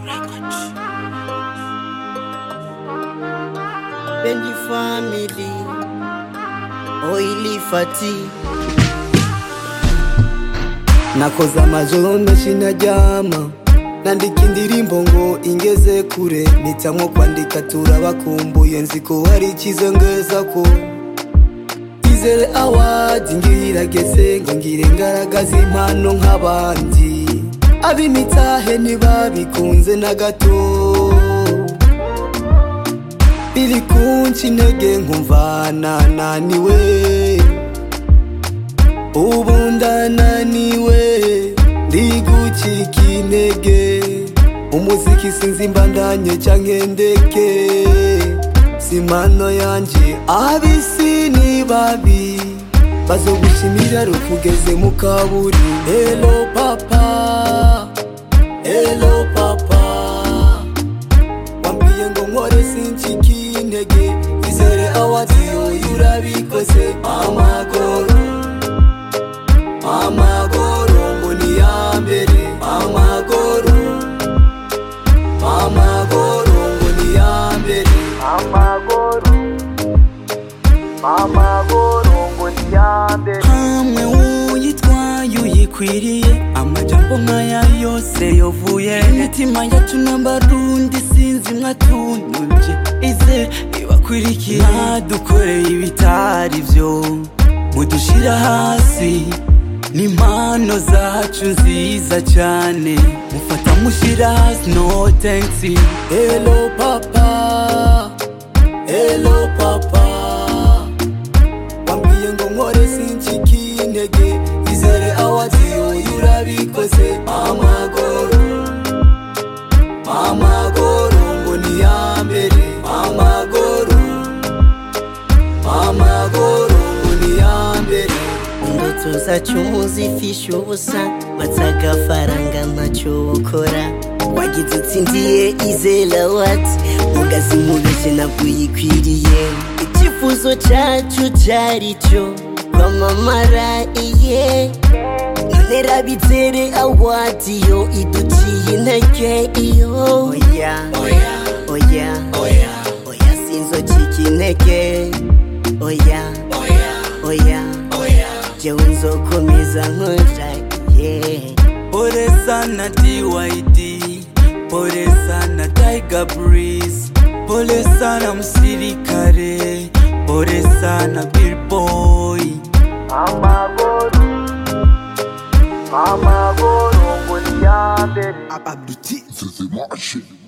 Bendy family, Oili Fati. Nakoze amajoro menshi ntaryama, nandika indirimbo ngo ingeze kure, mpitamo kwandika turabakumbuye, nziko hari ikizongeza ko Izere Awards ngirageze ngo ngire ngaragaza impano nk'abandi, ab'imitahe ntibabikunze na gato, biri kunca intege nkumva nananiwe, ubu ndananiwe ndi gucika intege, umuziki sinzi mbandanye canke ndeke, simano yanje ab'isi ni babi, bazogushimira rukugeze mu kaburi. Hello papa, hello papa, wambwiye ngo nkore sincika intege, Izere Awards yo urabikoze, amagoro amagoro ngo ni ya mbere, amagoro amagoro ngo ni ya mbere, amagoro ngo ni ya mbere. Hamwe uyitwaye uyikwiriye, amajambo nk'aya yose yovuye imitima yacu n'abarundi sinzi mwatunuje, ize ibakwirikiye, mwadukoreye ibitari vyo mudushira hasi, n'impano zacu nziza cyane mufata mushira hasi, no thanks. Hello papa, hello papa, wambwiye ngo nkore sincika intege, Izere Awards yo urabikoze, amagoro amagoro ngo ni ya mbere, amagoro amagoro ngo ni ya mbere. Indoto zacu muzifishe ubusa, watsaga faranga ntacyo ukora, wagize utsindiye Izere Awards, ugazimubeshe nabwo uyikwiriye, icyifuzo cyacu cyari cyo kwamamara iye, none rabizere Awards yo iduciye intege iyo, oya oya oya oya sinzocika intege, oya oya jewe nzokomeza nkora, yeah. Pole sana DYD, pole sana Tiger Breeze, pole sana Musirikare, pole sana Billboy. Amagoro ngo ni ya mbere. Abditi, c'est marché.